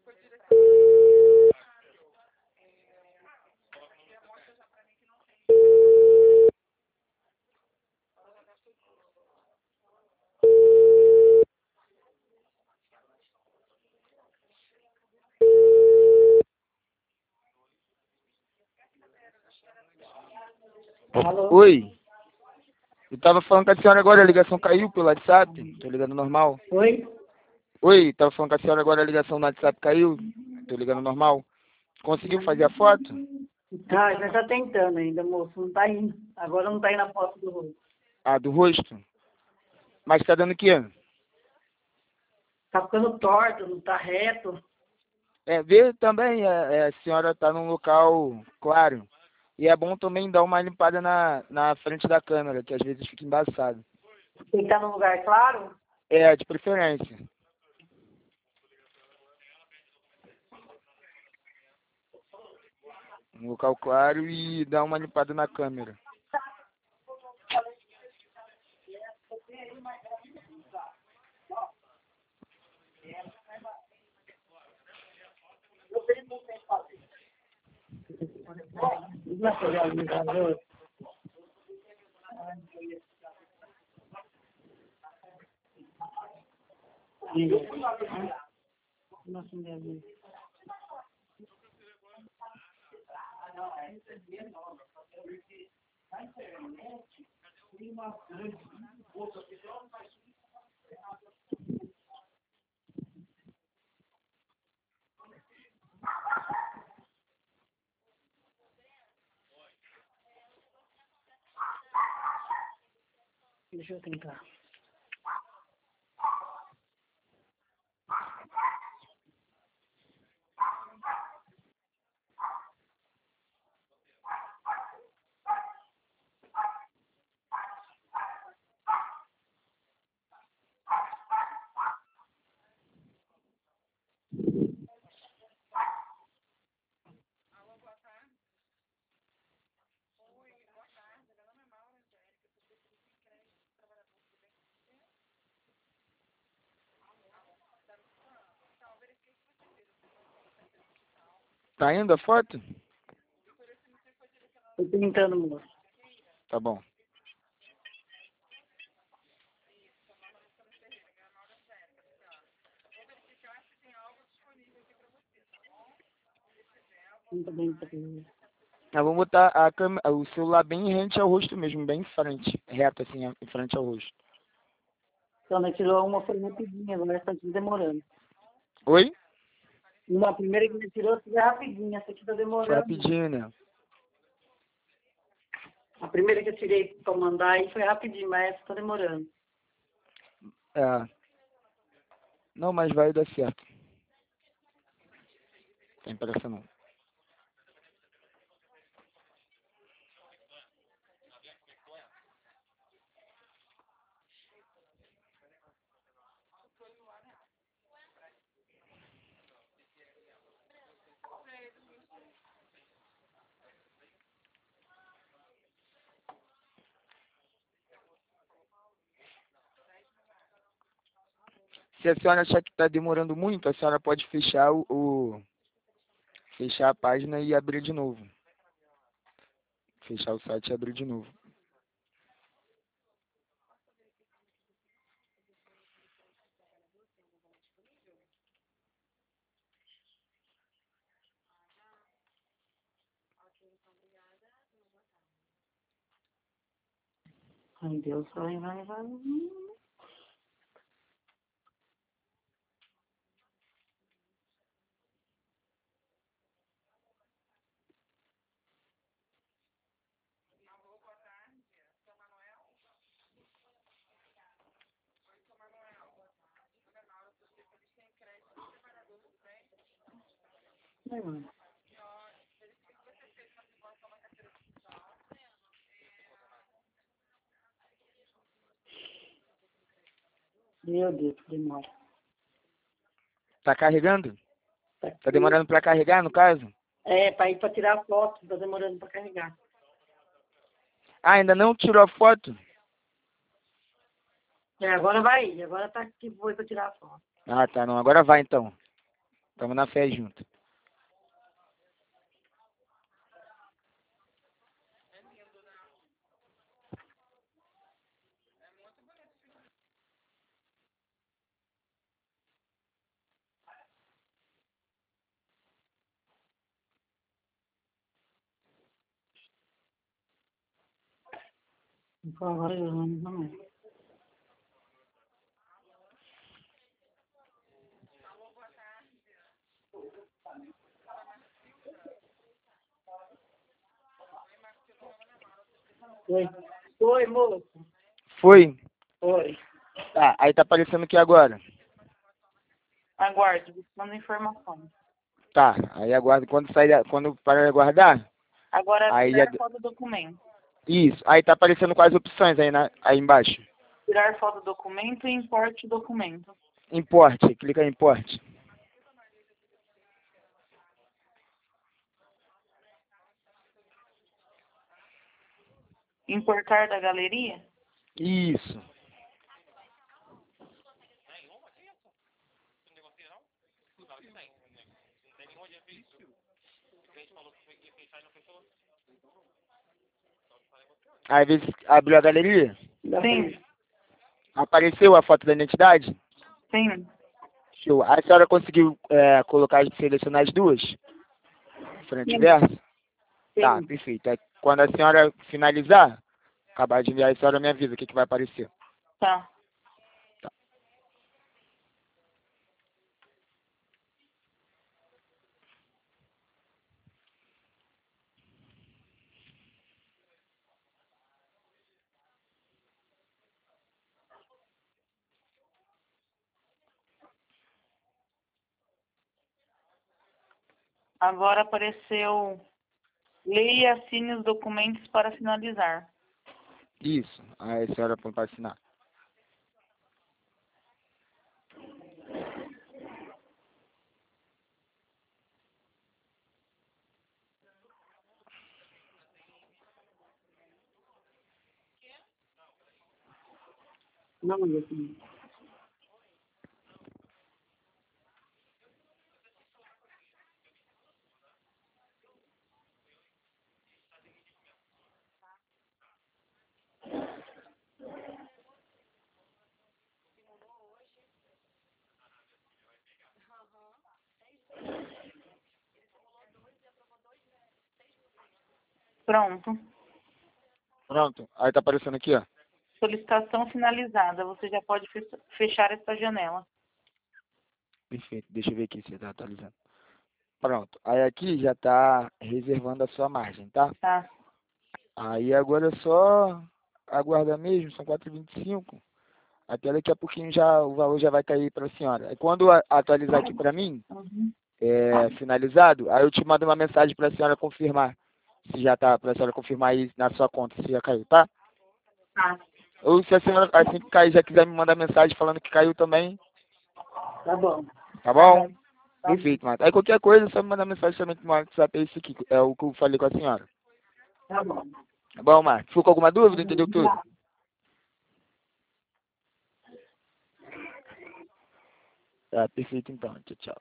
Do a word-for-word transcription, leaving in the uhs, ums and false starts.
Alô? Oi, eu tava falando com a senhora agora, a ligação caiu pelo WhatsApp, tô ligando normal. Oi? Oi, tava falando com a senhora agora, a ligação no WhatsApp caiu, tô ligando normal. Conseguiu fazer a foto? Ah, já tá tentando ainda, moço. Não tá indo. Agora não tá indo a foto do rosto. Ah, do rosto? Mas tá dando o quê? Tá ficando torto, não tá reto. É, ver também, é, é, a senhora tá num local claro. E é bom também dar uma limpada na, na frente da câmera, que às vezes fica embaçado. Tem que estar num lugar claro. É, de preferência. Um local claro e dar uma limpada na câmera. Não foi o ligador. Nossa, minha vida. Deixa eu tentar. Tá indo a foto? Tô tentando, moço. Tá bom. Não tô bem pra ver. Ah, vamos botar a câmera, o celular bem rente ao rosto mesmo, bem em frente. Reto assim, em frente ao rosto. Então, né, tirou uma foi rapidinha, agora tá demorando. Oi? Uma primeira que me tirou foi rapidinha, essa aqui tá Foi demorando. rapidinho, né? A primeira que eu tirei pra mandar aí foi rapidinho, mas essa tá demorando. É. Não, mas vai dar certo. Tem pressa não. Se a senhora achar que está demorando muito, a senhora pode fechar o, o- fechar a página e abrir de novo. Fechar o site e abrir de novo. Ai, Deus, vai, vai, vai. Vai, mano. Meu Deus, que demora. Tá carregando? Tá Tá aqui. demorando para carregar, no caso? É, pra ir pra tirar a foto, tá demorando pra carregar. Ah, ainda não tirou a foto? É, agora vai, agora tá aqui, foi pra tirar a foto. Ah, tá, não. Agora vai então. Tamo na fé junto. Então agora eu vou também. Oi. Oi, moço. Foi? Oi. Tá, aí tá aparecendo aqui agora. Aguarde, buscando informação. Tá, aí aguardo quando sair, da- quando parar de aguardar. Agora, Aí tirar já- foto do documento. Isso, aí tá aparecendo quais opções aí, na, aí embaixo. Tirar foto do documento e importe o documento. Importe, clica em importe. Importar da galeria? Isso. Aí vê se abriu a galeria. Sim, Apareceu a foto da identidade? sim. Show. A senhora conseguiu é, colocar, selecionar as duas? Frente e Sim, verso? Tá, sim. perfeito. Aí, quando a senhora finalizar, acabar de enviar, a senhora me avisa o que, que vai aparecer. Tá. Agora apareceu. Leia e assine os documentos para finalizar. Isso. Aí a senhora põe para assinar. Não, meu filho. Pronto. Pronto. Aí tá aparecendo aqui, ó. Solicitação finalizada. Você já pode fe- fechar esta janela. Perfeito. Deixa eu ver aqui se está atualizando. Pronto. Aí aqui já está reservando a sua margem, tá? Tá. Aí agora é só aguardar mesmo, são quatro e vinte e cinco. Até daqui a pouquinho já o valor já vai cair para a senhora. Aí quando a- atualizar aqui para mim, Uhum. é, finalizado, aí eu te mando uma mensagem para a senhora confirmar se já tá, para a senhora confirmar aí na sua conta se já caiu, tá? Tá. Ou se a senhora assim que cair já quiser me mandar mensagem falando que caiu também, Tá bom. tá Tá bom? bom. Tá bom. Perfeito, Marta. Aí qualquer coisa, é só me mandar mensagem também no WhatsApp, é isso aqui, é o que eu falei com a senhora. Tá bom. Tá bom, Marta? Ficou com alguma dúvida? Entendeu Uhum. tudo? Tá, perfeito então. Tchau, tchau.